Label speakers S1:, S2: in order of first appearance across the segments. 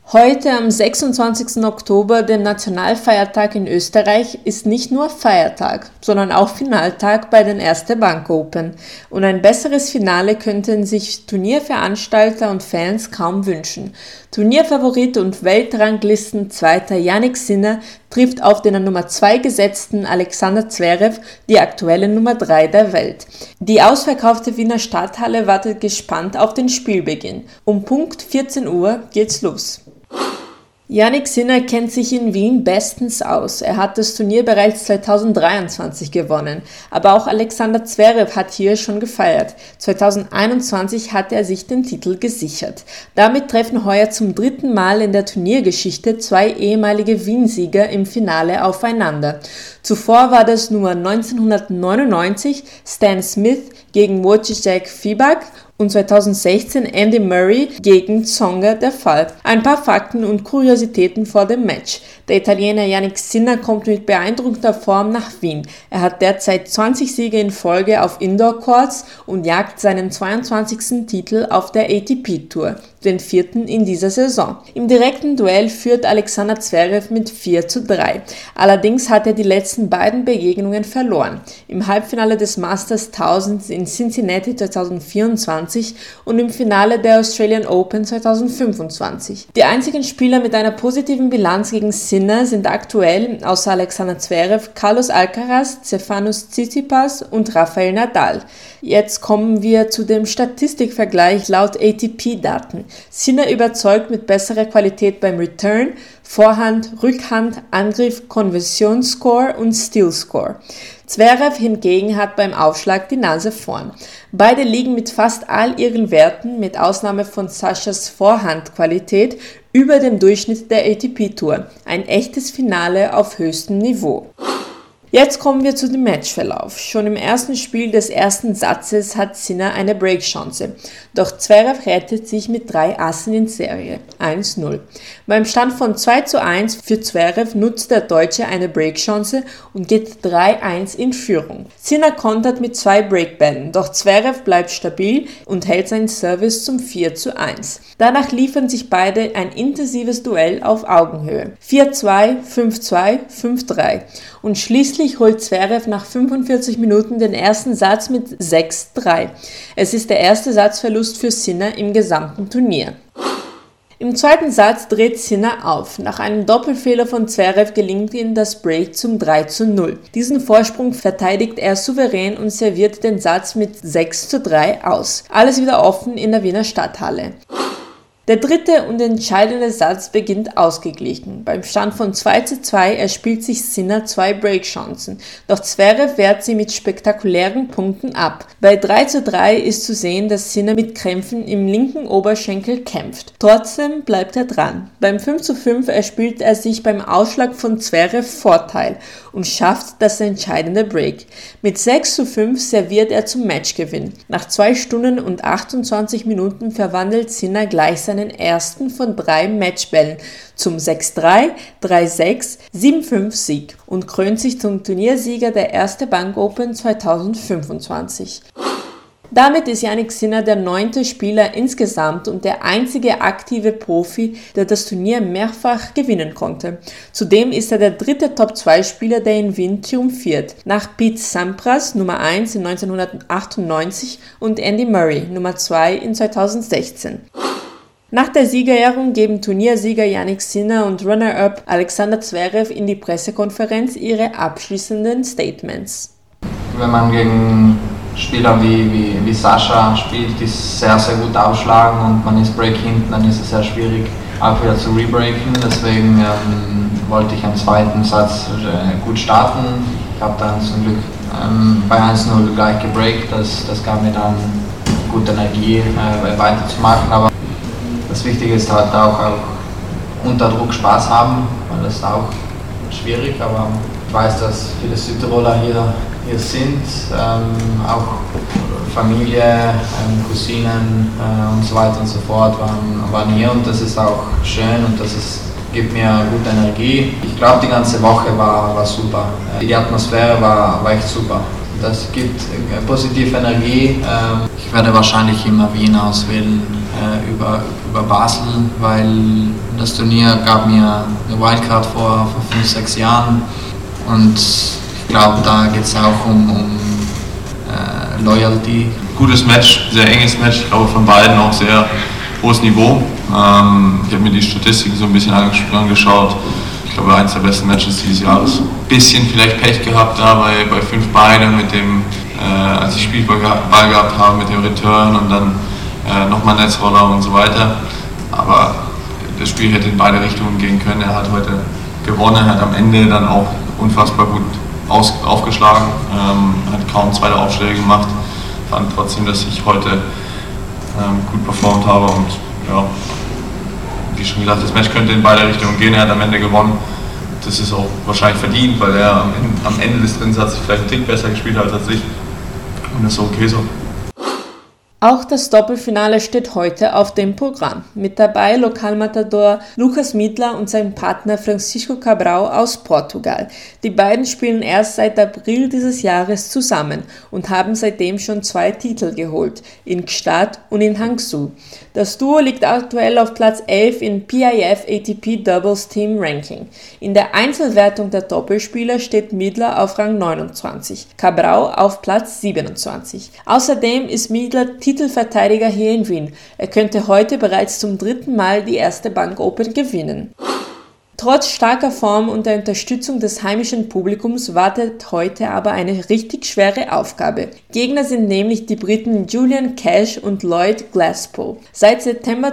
S1: Heute am 26. Oktober, dem Nationalfeiertag in Österreich, ist nicht nur Feiertag, sondern auch Finaltag bei den Erste Bank Open. Und ein besseres Finale könnten sich Turnierveranstalter und Fans kaum wünschen. Turnierfavorit und Weltranglistenzweiter Jannik Sinner trifft auf den an Nummer 2 gesetzten Alexander Zverev, die aktuelle Nummer 3 der Welt. Die ausverkaufte Wiener Stadthalle wartet gespannt auf den Spielbeginn. Um Punkt 14 Uhr geht's los. Jannik Sinner kennt sich in Wien bestens aus. Er hat das Turnier bereits 2023 gewonnen. Aber auch Alexander Zverev hat hier schon gefeiert. 2021 hat er sich den Titel gesichert. Damit treffen heuer zum dritten Mal in der Turniergeschichte zwei ehemalige Wien-Sieger im Finale aufeinander. Zuvor war das Nummer 1999 Stan Smith gegen Wojciech Fibak und 2016 Andy Murray gegen Tsonga der Fall. Ein paar Fakten und Kuriositäten vor dem Match. Der Italiener Jannik Sinner kommt mit beeindruckender Form nach Wien. Er hat derzeit 20 Siege in Folge auf Indoor-Courts und jagt seinen 22. Titel auf der ATP-Tour, den vierten in dieser Saison. Im direkten Duell führt Alexander Zverev mit 4:3. Allerdings hat er die letzten beiden Begegnungen verloren. Im Halbfinale des Masters 1000 in Cincinnati 2024 und im Finale der Australian Open 2025. Die einzigen Spieler mit einer positiven Bilanz gegen Sinner sind aktuell außer Alexander Zverev Carlos Alcaraz, Stefanos Tsitsipas und Rafael Nadal. Jetzt kommen wir zu dem Statistikvergleich laut ATP-Daten. Sinner überzeugt mit besserer Qualität beim Return, Vorhand, Rückhand, Angriff, Konversionsscore und Steal-Score. Zverev hingegen hat beim Aufschlag die Nase vorn. Beide liegen mit fast all ihren Werten, mit Ausnahme von Saschas Vorhandqualität, über dem Durchschnitt der ATP-Tour. Ein echtes Finale auf höchstem Niveau. Jetzt kommen wir zu dem Matchverlauf. Schon im ersten Spiel des ersten Satzes hat Sinner eine Breakchance. Doch Zverev rettet sich mit 3 Assen in Serie. 1:0. Beim Stand von 2:1 für Zverev nutzt der Deutsche eine Breakchance und geht 3:1 in Führung. Sinner kontert mit 2 Breakbällen, doch Zverev bleibt stabil und hält seinen Service zum 4:1. Danach liefern sich beide ein intensives Duell auf Augenhöhe. 4:2, 5:2, 5:3 und schließlich holt Zverev nach 45 Minuten den ersten Satz mit 6:3. Es ist der erste Satzverlust für Sinner im gesamten Turnier. Im zweiten Satz dreht Sinner auf. Nach einem Doppelfehler von Zverev gelingt ihm das Break zum 3:0. Diesen Vorsprung verteidigt er souverän und serviert den Satz mit 6:3 aus. Alles wieder offen in der Wiener Stadthalle. Der dritte und entscheidende Satz beginnt ausgeglichen. Beim Stand von 2:2 erspielt sich Sinner 2 Breakchancen, doch Zverev wehrt sie mit spektakulären Punkten ab. Bei 3:3 ist zu sehen, dass Sinner mit Krämpfen im linken Oberschenkel kämpft. Trotzdem bleibt er dran. Beim 5:5 erspielt er sich beim Ausschlag von Zverev Vorteil und schafft das entscheidende Break. Mit 6:5 serviert er zum Matchgewinn. Nach 2 Stunden und 28 Minuten verwandelt Sinner gleich seinen ersten von 3 Matchbällen zum 6:3, 3:6, 7:5 Sieg und krönt sich zum Turniersieger der Erste Bank Open 2025. Damit ist Jannik Sinner der 9. Spieler insgesamt und der einzige aktive Profi, der das Turnier mehrfach gewinnen konnte. Zudem ist er der 3. Top-2-Spieler, der in Wien triumphiert, nach Pete Sampras, Nummer 1 in 1998 und Andy Murray, Nummer 2 in 2016. Nach der Siegerehrung geben Turniersieger Jannik Sinner und Runner-up Alexander Zverev in die Pressekonferenz ihre abschließenden Statements.
S2: Wenn man gegen Spieler wie Sascha spielt, die sehr, sehr gut aufschlagen und man ist Break hinten, dann ist es sehr schwierig, auch wieder zu rebreaken. Deswegen wollte ich am zweiten Satz gut starten. Ich habe dann zum Glück bei 1:0 gleich gebreakt. Das gab mir dann gute Energie, weiterzumachen. Aber das Wichtige ist halt auch unter Druck Spaß haben, weil das ist auch schwierig, aber ich weiß, dass viele Südtiroler hier sind, auch Familie, Cousinen und so weiter und so fort waren hier und das ist auch schön und gibt mir gute Energie. Ich glaube, die ganze Woche war super. Die Atmosphäre war echt super. Das gibt positive Energie. Ich werde wahrscheinlich immer Wien auswählen über Basel, weil das Turnier gab mir eine Wildcard vor 5-6 Jahren und ich glaube, da geht es auch um Loyalty.
S3: Gutes Match, sehr enges Match, ich glaube von beiden auch sehr hohes Niveau. Ich habe mir die Statistiken so ein bisschen angeschaut. Ich glaube, eines der besten Matches dieses Jahres. Bisschen vielleicht Pech gehabt da bei 5 Beinen mit dem, als ich Spielball gehabt habe mit dem Return und dann nochmal Netzroller und so weiter. Aber das Spiel hätte in beide Richtungen gehen können. Er hat heute gewonnen, hat am Ende dann auch unfassbar gut aufgeschlagen, hat kaum zweite Aufschläge gemacht. Fand trotzdem, dass ich heute gut performt habe und ja, wie schon gesagt, das Match könnte in beide Richtungen gehen. Er hat am Ende gewonnen. Das ist auch wahrscheinlich verdient, weil er am Ende des Drinnsatzes vielleicht einen Tick besser gespielt hat als ich. Und das ist okay so.
S1: Auch das Doppelfinale steht heute auf dem Programm. Mit dabei Lokalmatador Lucas Midler und sein Partner Francisco Cabral aus Portugal. Die beiden spielen erst seit April dieses Jahres zusammen und haben seitdem schon 2 Titel geholt, in Gstaad und in Hangzhou. Das Duo liegt aktuell auf Platz 11 im PIF ATP Doubles Team Ranking. In der Einzelwertung der Doppelspieler steht Midler auf Rang 29, Cabral auf Platz 27. Außerdem ist Midler Titelverteidiger hier in Wien. Er könnte heute bereits zum 3. Mal die Erste Bank Open gewinnen. Trotz starker Form und der Unterstützung des heimischen Publikums wartet heute aber eine richtig schwere Aufgabe. Gegner sind nämlich die Briten Julian Cash und Lloyd Glasspool. Seit September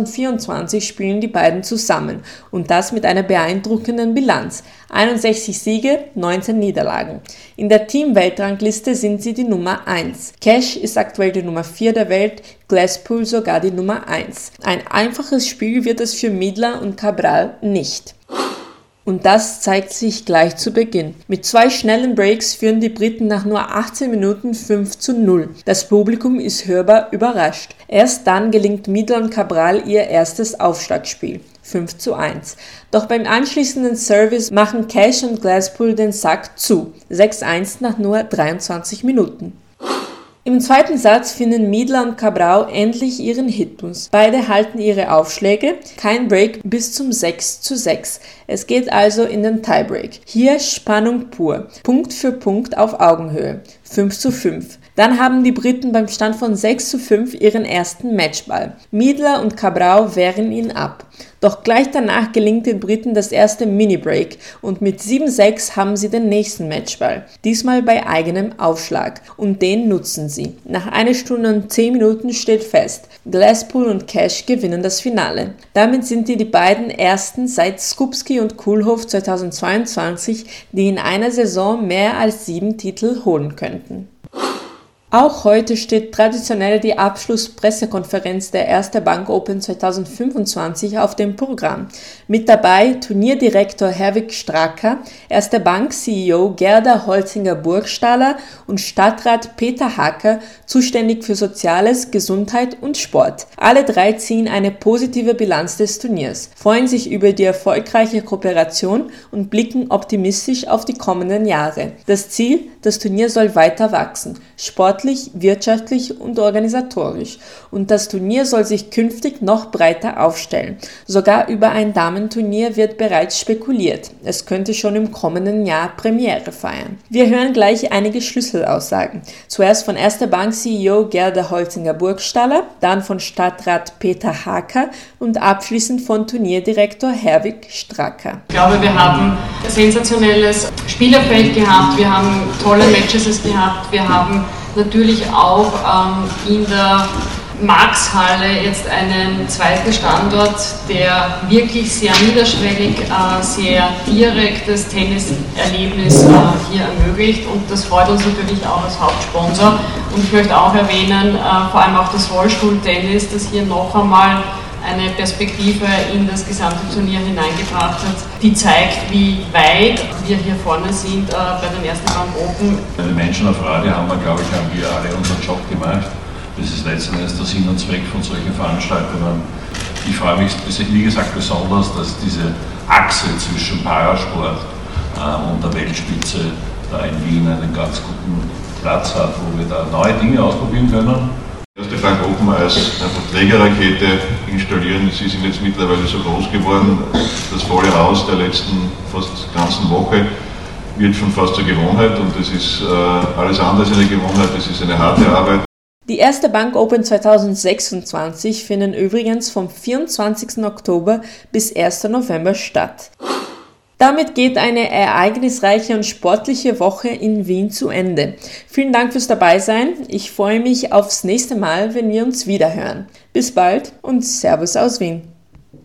S1: 2024 spielen die beiden zusammen und das mit einer beeindruckenden Bilanz. 61 Siege, 19 Niederlagen. In der Team-Weltrangliste sind sie die Nummer 1. Cash ist aktuell die Nummer 4 der Welt, Glasspool sogar die Nummer 1. Ein einfaches Spiel wird es für Midler und Cabral nicht. Und das zeigt sich gleich zu Beginn. Mit 2 schnellen Breaks führen die Briten nach nur 18 Minuten 5:0. Das Publikum ist hörbar überrascht. Erst dann gelingt Midler und Cabral ihr erstes Aufschlagspiel. 5:1. Doch beim anschließenden Service machen Cash und Glasspool den Sack zu. 6:1 nach nur 23 Minuten. Im zweiten Satz finden Midler und Cabral endlich ihren Rhythmus. Beide halten ihre Aufschläge, kein Break bis zum 6:6. Es geht also in den Tiebreak. Hier Spannung pur, Punkt für Punkt auf Augenhöhe. 5:5. Dann haben die Briten beim Stand von 6:5 ihren ersten Matchball. Midler und Cabral wehren ihn ab. Doch gleich danach gelingt den Briten das erste Mini-Break und mit 7:6 haben sie den nächsten Matchball. Diesmal bei eigenem Aufschlag und den nutzen sie. Nach 1 Stunde und 10 Minuten steht fest, Glasspool und Cash gewinnen das Finale. Damit sind die beiden ersten seit Skupski und Koolhof 2022, die in einer Saison mehr als 7 Titel holen könnten. Auch heute steht traditionell die Abschlusspressekonferenz der Erste Bank Open 2025 auf dem Programm. Mit dabei Turnierdirektor Herwig Straka, Erste Bank CEO Gerda Holzinger-Burgstaller und Stadtrat Peter Hacker, zuständig für Soziales, Gesundheit und Sport. Alle 3 ziehen eine positive Bilanz des Turniers, freuen sich über die erfolgreiche Kooperation und blicken optimistisch auf die kommenden Jahre. Das Ziel: das Turnier soll weiter wachsen, sportlich, wirtschaftlich und organisatorisch. Und das Turnier soll sich künftig noch breiter aufstellen. Sogar über ein Damenturnier wird bereits spekuliert. Es könnte schon im kommenden Jahr Premiere feiern. Wir hören gleich einige Schlüsselaussagen. Zuerst von Erste Bank CEO Gerda Holzinger-Burgstaller, dann von Stadtrat Peter Hacker und abschließend von Turnierdirektor Herwig Straka.
S4: Ich glaube, wir haben ein sensationelles Spielerfeld gehabt, wir haben tolle Matches gehabt, wir haben natürlich auch in der Maxhalle jetzt einen zweiten Standort, der wirklich sehr niederschwellig, sehr direkt das Tenniserlebnis hier ermöglicht, und das freut uns natürlich auch als Hauptsponsor. Und ich möchte auch erwähnen, vor allem auch das Rollstuhltennis, das hier noch einmal eine Perspektive in das gesamte Turnier hineingebracht hat, die zeigt, wie weit wir hier vorne sind bei den Ersten Bank Open.
S5: Die Menschen auf Radio haben wir alle unseren Job gemacht. Das ist letzten Endes der Sinn und Zweck von solchen Veranstaltungen. Ich freue mich, wie gesagt, besonders, dass diese Achse zwischen Parasport und der Weltspitze da in Wien einen ganz guten Platz hat, wo wir da neue Dinge ausprobieren können. Erste Bank Open als einfach Trägerrakete installieren. Sie sind jetzt mittlerweile so groß geworden. Das volle Haus der letzten fast ganzen Woche wird schon fast zur Gewohnheit und das ist alles andere als eine Gewohnheit, das ist eine harte Arbeit.
S1: Die Erste Bank Open 2026 finden übrigens vom 24. Oktober bis 1. November statt. Damit geht eine ereignisreiche und sportliche Woche in Wien zu Ende. Vielen Dank fürs Dabeisein. Ich freue mich aufs nächste Mal, wenn wir uns wiederhören. Bis bald und Servus aus Wien.